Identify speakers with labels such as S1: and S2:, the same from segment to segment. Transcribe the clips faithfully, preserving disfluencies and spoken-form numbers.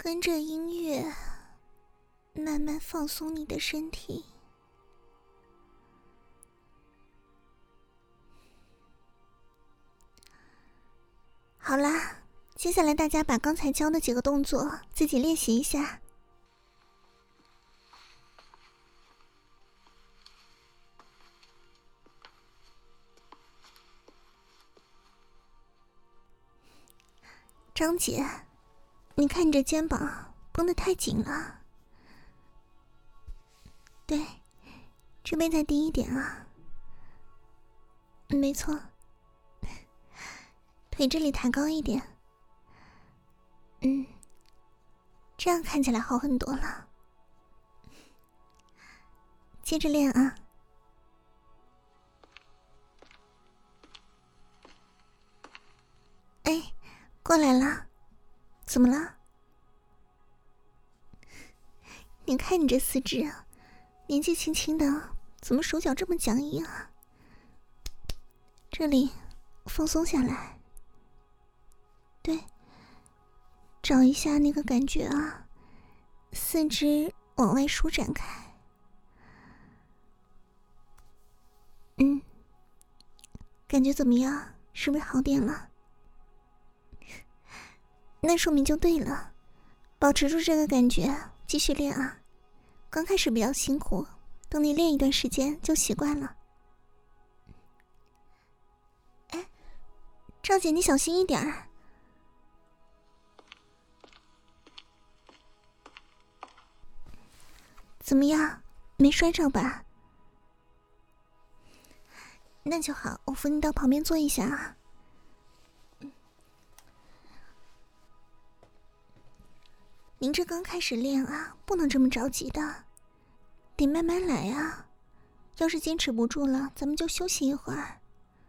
S1: 跟着音乐慢慢放松你的身体。好啦，接下来大家把刚才教的几个动作自己练习一下。张姐，你看你这肩膀绷得太紧了。对，这边再低一点啊。没错，腿这里抬高一点。嗯，这样看起来好很多了。接着练啊。哎，过来了。怎么了？你看你这四肢啊，年纪轻轻的，怎么手脚这么僵硬啊？这里放松下来。对，找一下那个感觉啊，四肢往外舒展开。嗯，感觉怎么样？是不是好点了？那说明就对了，保持住这个感觉，继续练啊。刚开始比较辛苦，等你练一段时间就习惯了。哎，赵姐，你小心一点儿。怎么样？没摔着吧？那就好，我扶你到旁边坐一下啊。您这刚开始练啊，不能这么着急的，得慢慢来啊。要是坚持不住了，咱们就休息一会儿。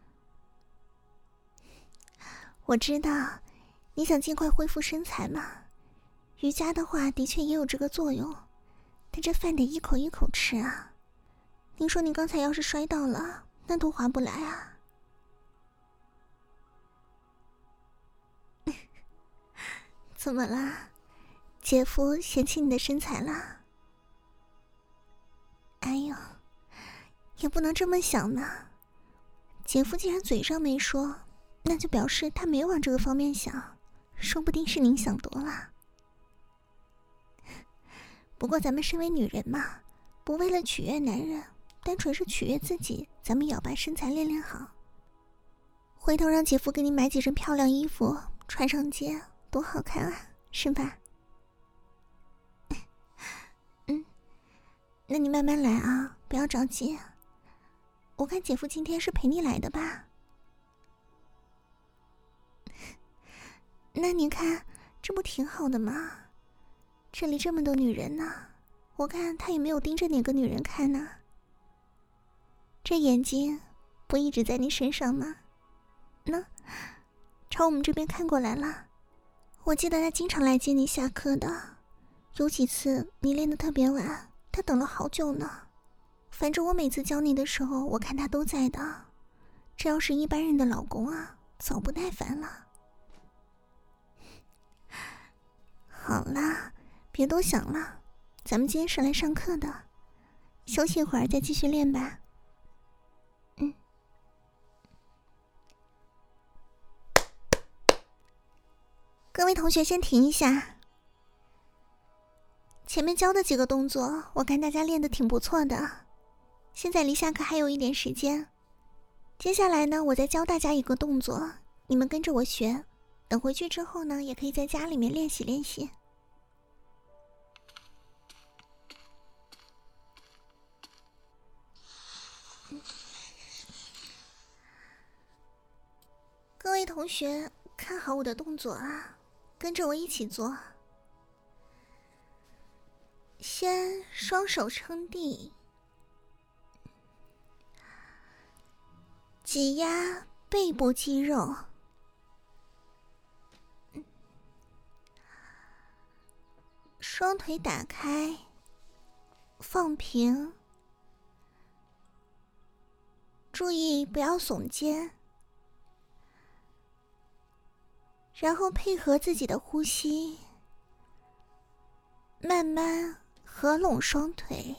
S1: 我知道你想尽快恢复身材嘛，瑜伽的话的确也有这个作用，但这饭得一口一口吃啊。您说你刚才要是摔到了，那多划不来啊。怎么啦？姐夫嫌弃你的身材了？哎呦，也不能这么想呢。姐夫既然嘴上没说，那就表示他没往这个方面想，说不定是您想多了。不过咱们身为女人嘛，不为了取悦男人，单纯是取悦自己，咱们也要把身材练练好。回头让姐夫给你买几身漂亮衣服穿上街，多好看啊，是吧？嗯，那你慢慢来啊，不要着急。我看姐夫今天是陪你来的吧？那你看，这不挺好的吗？这里这么多女人呢，我看他也没有盯着哪个女人看呢。这眼睛不一直在你身上吗？那朝我们这边看过来了。我记得他经常来接你下课的，有几次你练得特别晚，他等了好久呢。反正我每次教你的时候，我看他都在的。这要是一般人的老公啊，早不耐烦了。好啦，别多想了，咱们今天是来上课的，休息一会儿再继续练吧。嗯。各位同学先停一下，前面教的几个动作，我看大家练得挺不错的。现在离下课还有一点时间，接下来呢，我再教大家一个动作，你们跟着我学。等回去之后呢，也可以在家里面练习练习。各位同学，看好我的动作啊，跟着我一起做。先双手撑地，挤压背部肌肉，双腿打开，放平，注意不要耸肩，然后配合自己的呼吸， 慢慢合拢双腿，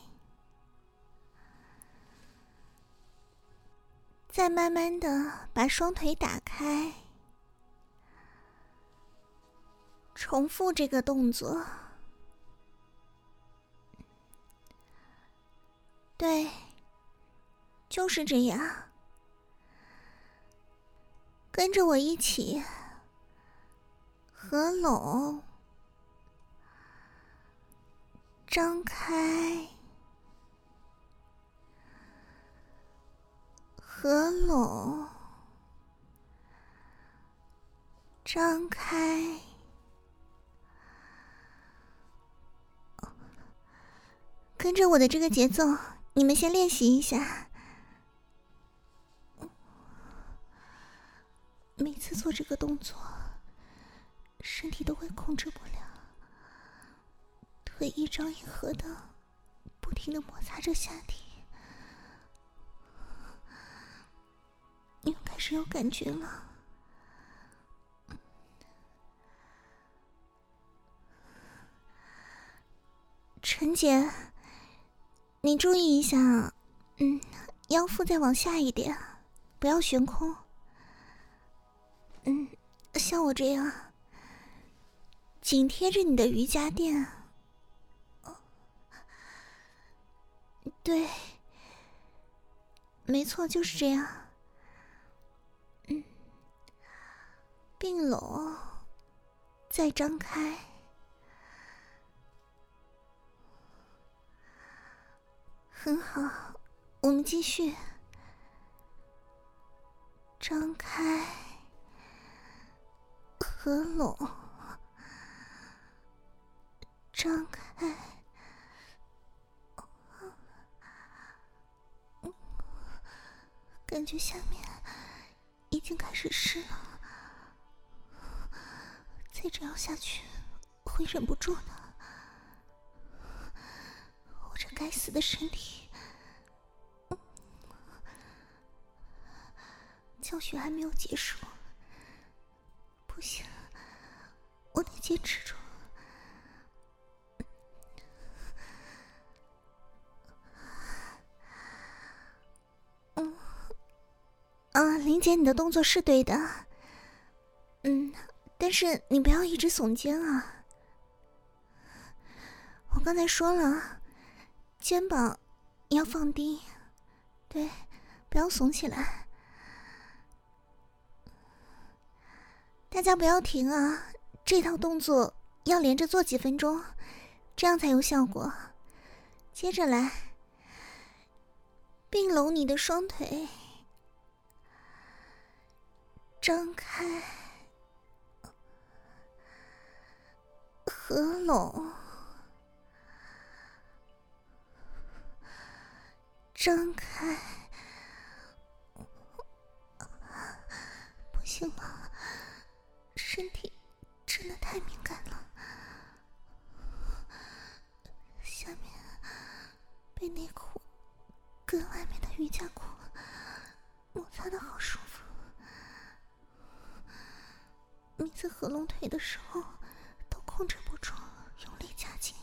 S1: 再慢慢的把双腿打开，重复这个动作。对，就是这样。跟着我一起合拢，张开，合拢，张开。跟着我的这个节奏，你们先练习一下。每次做这个动作，身体都会控制不了，腿一张一合的，不停的摩擦着下体。你们开始有感觉了。陈姐，你注意一下，嗯，腰腹再往下一点，不要悬空。嗯，像我这样，紧贴着你的瑜伽垫。对，没错，就是这样。嗯，并拢，再张开。很好，我们继续。张开，合拢，张开，感觉下面已经开始湿了，再这样下去会忍不住的。我这该死的身体，教学还没有结束，不行，我得坚持住。嗯，啊，林姐，你的动作是对的，嗯，但是你不要一直耸肩啊。我刚才说了，肩膀要放低，对，不要耸起来。大家不要停啊，这套动作要连着做几分钟，这样才有效果。接着来，并拢你的双腿，张开，合拢，张开。不行了，身体真的太敏感了，下面被内裤跟外面的瑜伽裤摩擦的好舒服。每次合拢腿的时候都控制不住，用力加紧。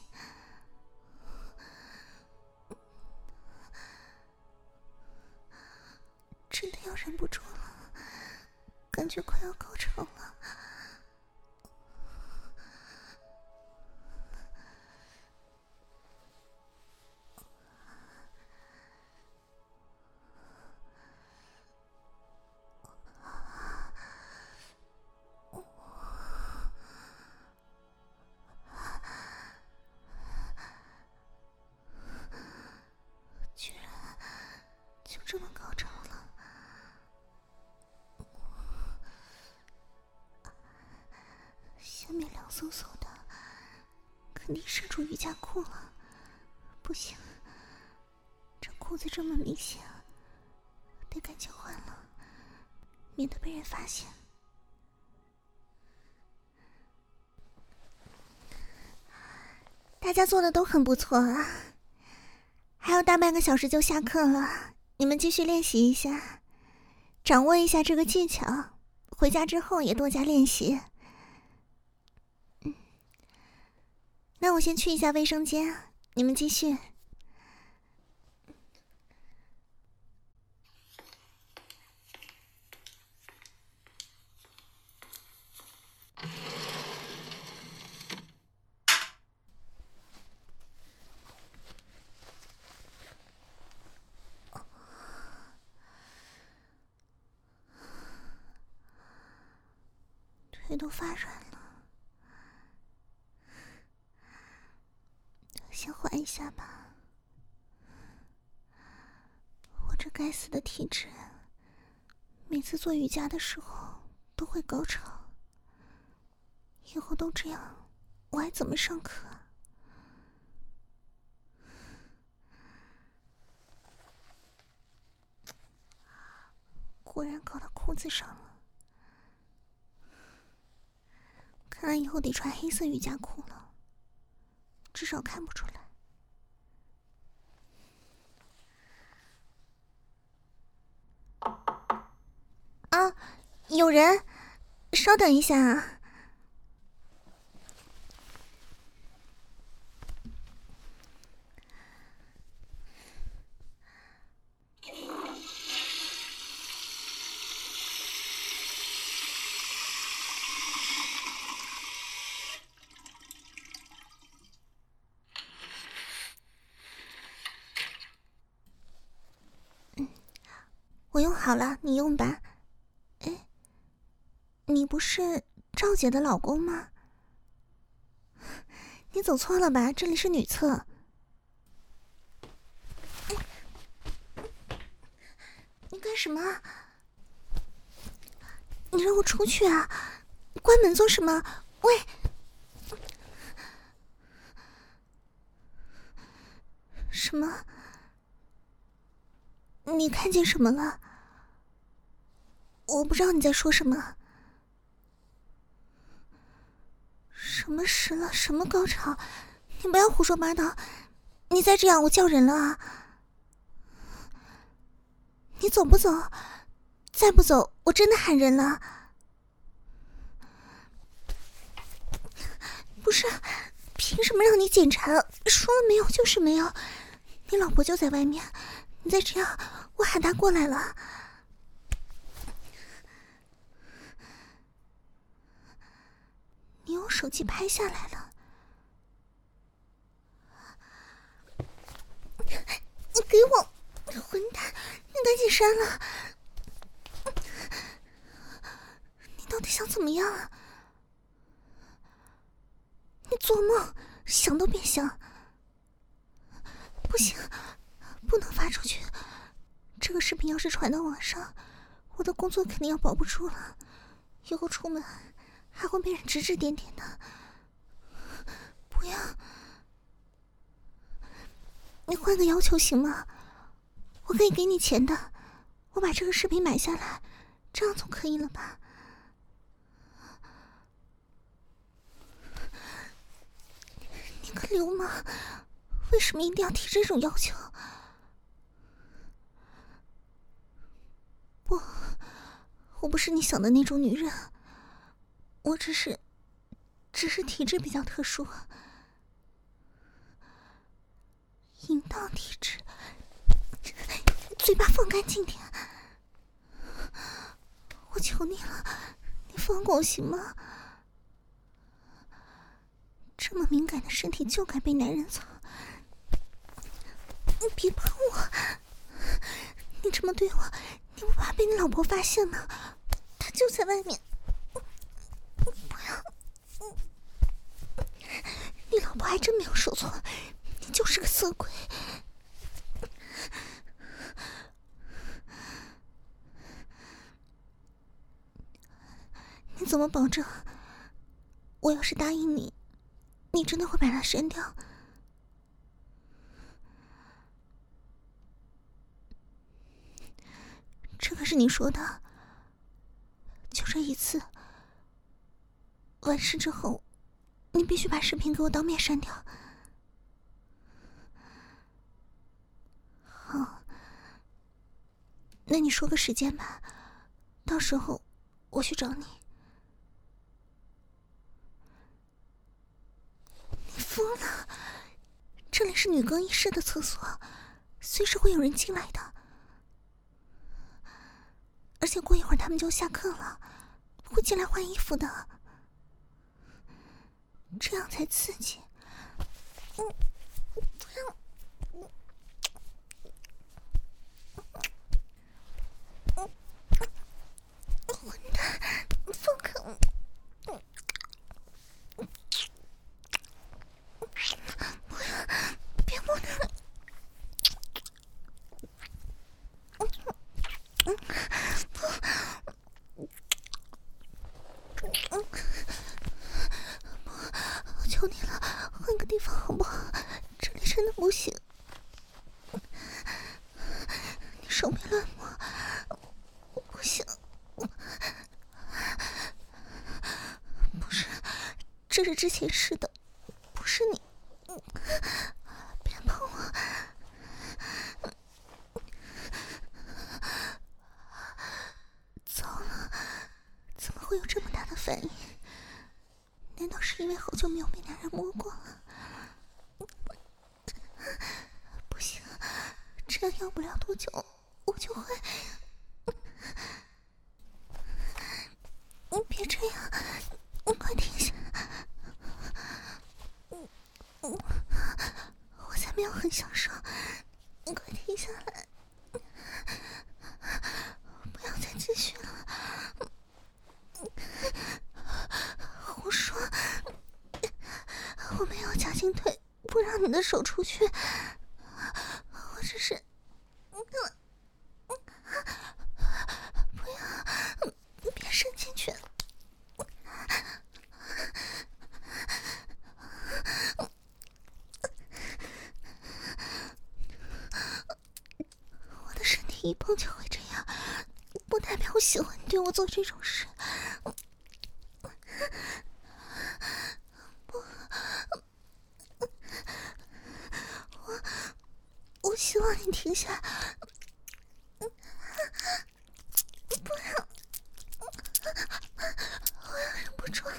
S1: 真的要忍不住了，感觉快要高潮了。居然就这么高潮了。下面凉飕飕的，肯定渗出瑜伽裤了。不行，这裤子这么明显，得赶紧换了，免得被人发现。大家做的都很不错啊，还有大半个小时就下课了，你们继续练习一下，掌握一下这个技巧，回家之后也多加练习。 那我先去一下卫生间，你们继续。腿都发软了，先缓一下吧。我这该死的体质，每次做瑜伽的时候都会高潮，以后都这样，我还怎么上课啊？果然搞到裤子上了。看来以后得穿黑色瑜伽裤了，至少看不出来。啊，有人，稍等一下啊。我用好了，你用吧。哎，你不是赵姐的老公吗？你走错了吧，这里是女厕。哎，你干什么？你让我出去啊！关门做什么？喂！什么？你看见什么了？我不知道你在说什么。什么时了？什么高潮？你不要胡说八道！你再这样，我叫人了啊！你走不走？再不走，我真的喊人了。不是，凭什么让你检查？说了没有就是没有。你老婆就在外面，你再这样，我喊她过来了。你用手机拍下来了。你给我，混蛋！你赶紧删了。你到底想怎么样啊？你做梦想都别想。不行，不能发出去。这个视频要是传到网上，我的工作肯定要保不住了。以后出门还会被人指指点点的。不要，你换个要求行吗？我可以给你钱的，我把这个视频买下来，这样总可以了吧？你个流氓，为什么一定要提这种要求？不，我不是你想的那种女人，我只是只是体质比较特殊，阴道体质。嘴巴放干净点，我求你了，你放过我行吗？这么敏感的身体就该被男人操，你别碰我！你这么对我，你不怕被你老婆发现吗？她就在外面。不要！你老婆还真没有说错，你就是个色鬼。你怎么保证我要是答应你，你真的会把它删掉？这可是你说的，就这一次，完事之后你必须把视频给我当面删掉。好，那你说个时间吧，到时候我去找你。 服了，这里是女更衣室的厕所，随时会有人进来的。而且过一会儿他们就下课了，会进来换衣服的，这样才刺激。嗯，不要。混蛋，放开我！不要，别摸他！嗯，不，嗯，不，我求你了，换个地方好不好？这里真的不行。你手别乱摸，不行。不是，这是之前试的，不是你。别碰我！糟了，怎么会有这么大的反应？难道是因为好久没有被男人摸过了？不行，这样要不了多久，我就会……你别这样，你快停下！我才没有很享受，你快停下来！不要再继续了！胡说！我没有夹进腿，不让你的手出去，我只是……不要，别伸进去！我的身体一碰就会这样，不代表我喜欢你对我做这种事。不，我我希望你停下，不要，我要忍不住了。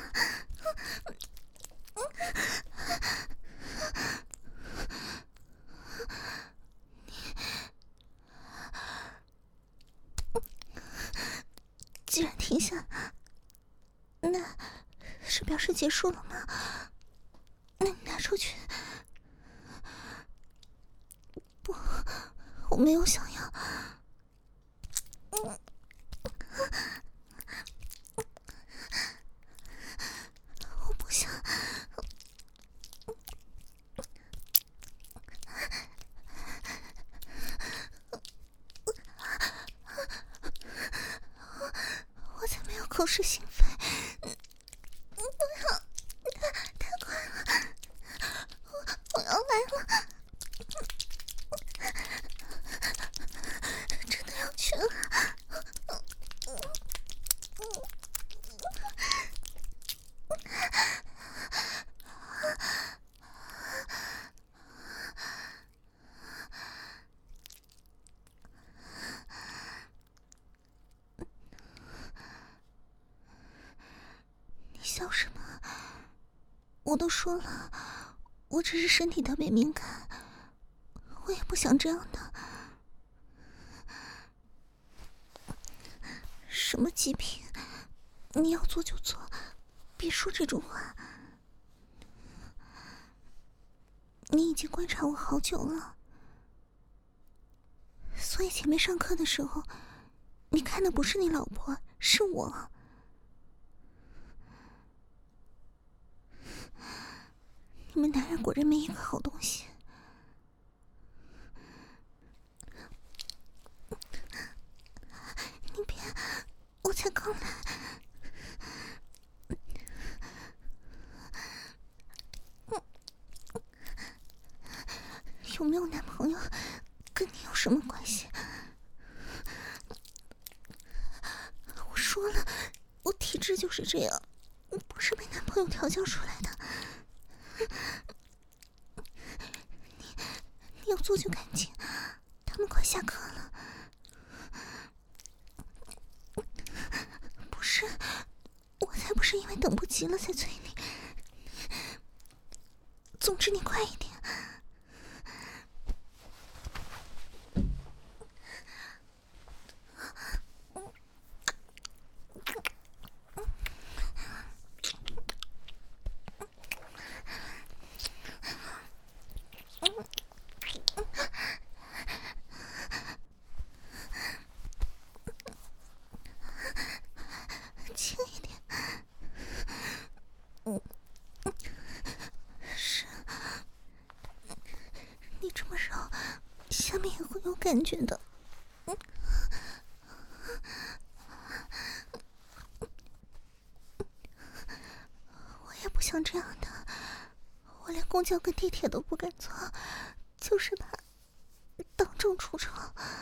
S1: 既然停下，那是表示结束了吗？那你拿出去。不，我没有想要。嗯，我不想。我才没有口是心非。不要，太快了，我我要来了，真的要去了。笑什么？我都说了，我只是身体特别敏感，我也不想这样的。什么极品？你要做就做，别说这种话。你已经观察我好久了，所以前面上课的时候，你看的不是你老婆，是我。你们男人果然没一个好东西。你别，我才刚来。有没有男朋友跟你有什么关系？我说了，我体质就是这样，不是被男朋友调教出来的。你你要做就赶紧，他们快下课了。不是，我才不是因为等不及了才催你。 总之你快一点。轻一点。嗯，是，你这么揉，下面也会有感觉的。嗯，我也不想这样的，我连公交跟地铁都不敢坐，就是怕当众出丑。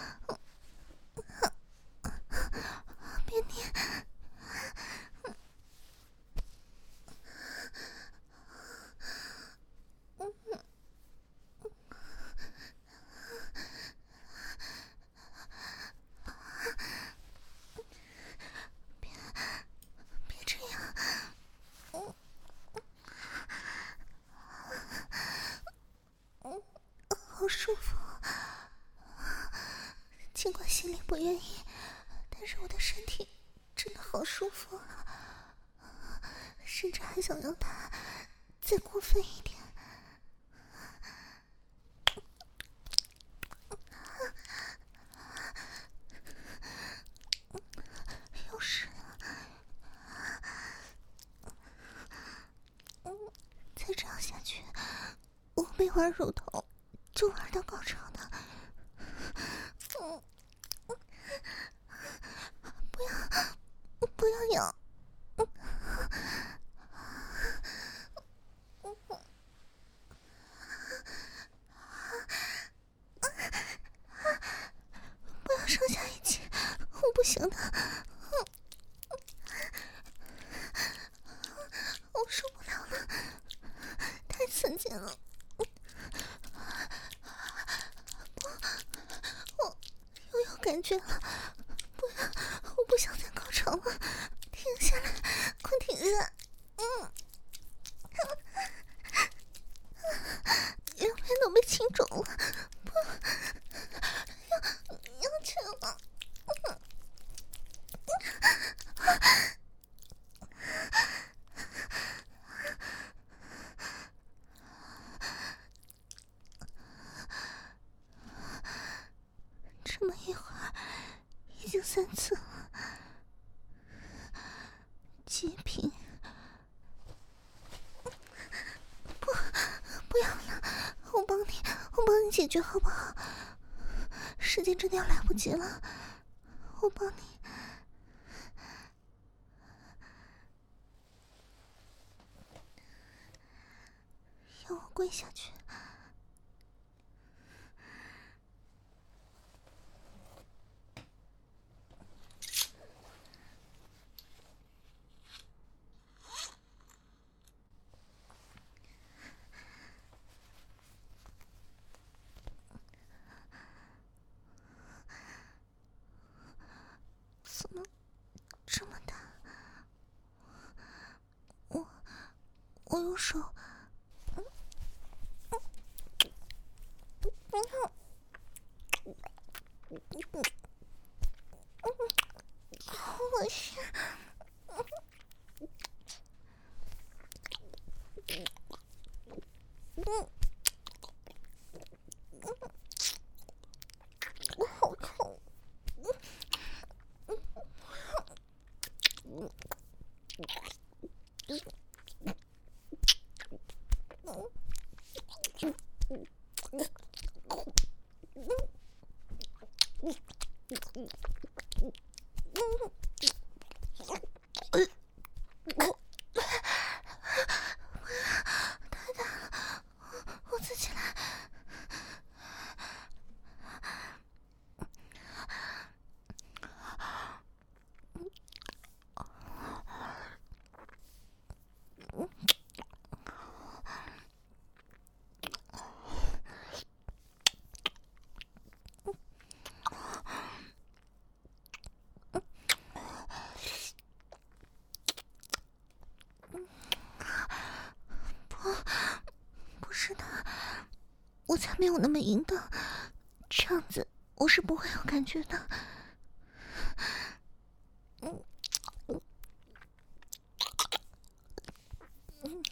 S1: 别捏。好舒服，尽管心里不愿意，但是我的身体真的好舒服啊，甚至还想让它再过分一点。又是再这样下去，我没玩乳头就玩到高潮的。嗯，不要，不要咬。不要上下一起，我不行的。我受不了了，太刺激了。感觉了，不要，我不想再高潮了，停下来，快停下！嗯，两边都被亲肿了，不，要要去了。这么一会儿，已经三次了，截屏。不，不要了，我帮你，我帮你解决好不好？时间真的要来不及了，我帮你。要我跪下去？怎么这么大？我我用手，嗯嗯嗯嗯嗯，好恶心。嗯，我好痛。嗯嗯嗯。太大了，我自己来。 我才没有那么淫荡，这样子我是不会有感觉的。嗯嗯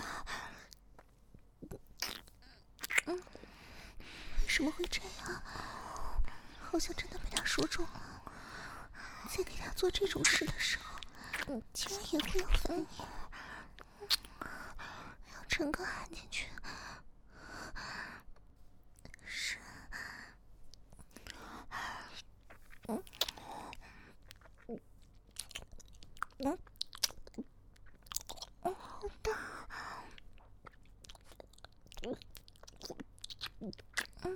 S1: 嗯，为什么会这样？好像真的被他说中了。在给他做这种事的时候，竟然也会有反应，要整个含进去。是，嗯嗯嗯，好大。嗯嗯。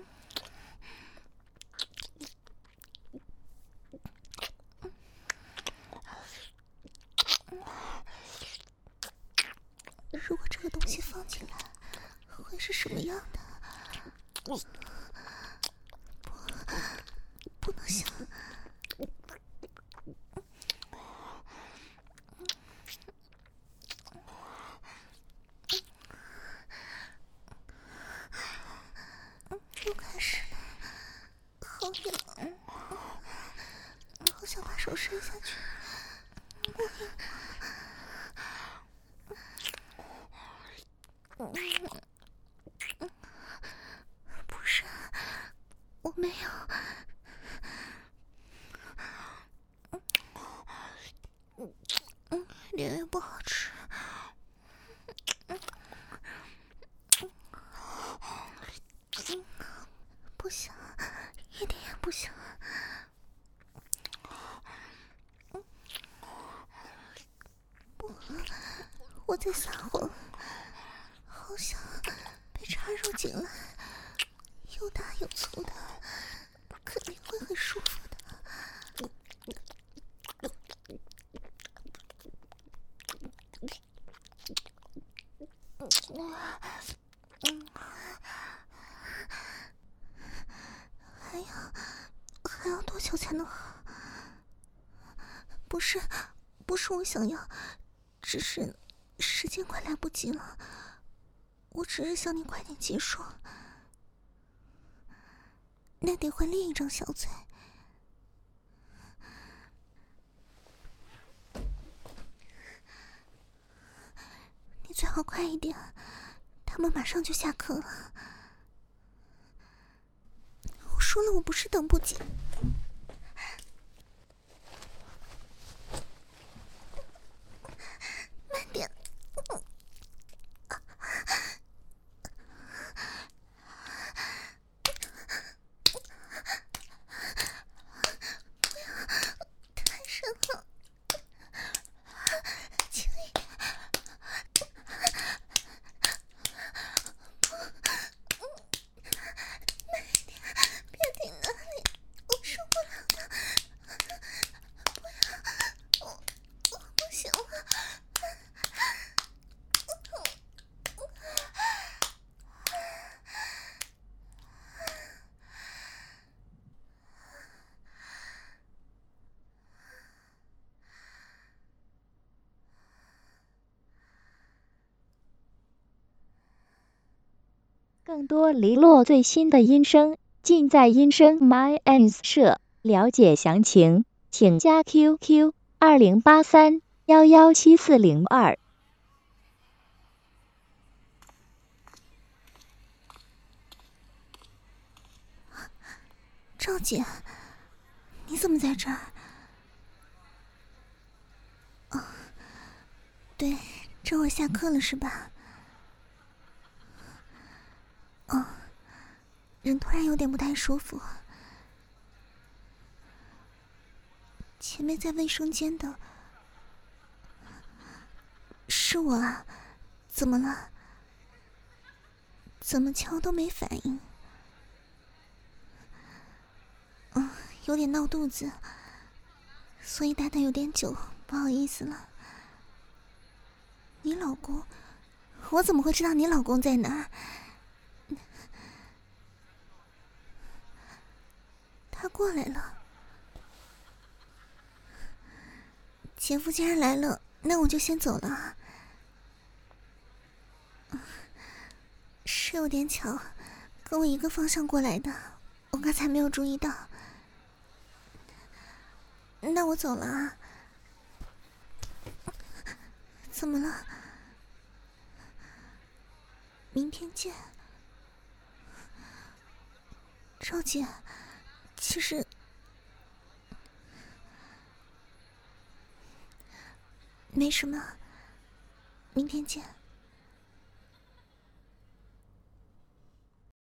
S1: 如果这个东西放进来，会是什么样的？不，不能想。又开始了，好痒，好想把手伸下去。不痒。不是，我没有。嗯，脸也不好吃。不想，一点也不想。不，我在撒谎。好想被插入进来，又大又粗的，肯定会很舒服的。嗯，还要还要多久才能好？不是，不是我想要，只是时间快来不及了。我只是想你快点结束，那得换另一张小嘴。你最好快一点，他们马上就下课了。我说了，我不是等不及。慢点。太深了，轻一点。慢一点，别停那里，我受不了了。不要，我我不行了。
S2: 更多黎洛最新的音声，尽在音声 My Ans 社。了解详情，请加 Q Q 二零八三幺幺七四零二。
S1: 赵姐，你怎么在这儿？哦，对，这会儿下课了是吧？哦，人突然有点不太舒服。前面在卫生间的是我啊，怎么了？怎么敲都没反应？嗯，有点闹肚子，所以待的有点久，不好意思了。你老公？我怎么会知道你老公在哪儿？他过来了。前夫既然来了，那我就先走了。是有点巧， 跟我一个方向过来的，我刚才没有注意到。那我走了啊。怎么了？明天见。赵姐，其实没什么，明天见。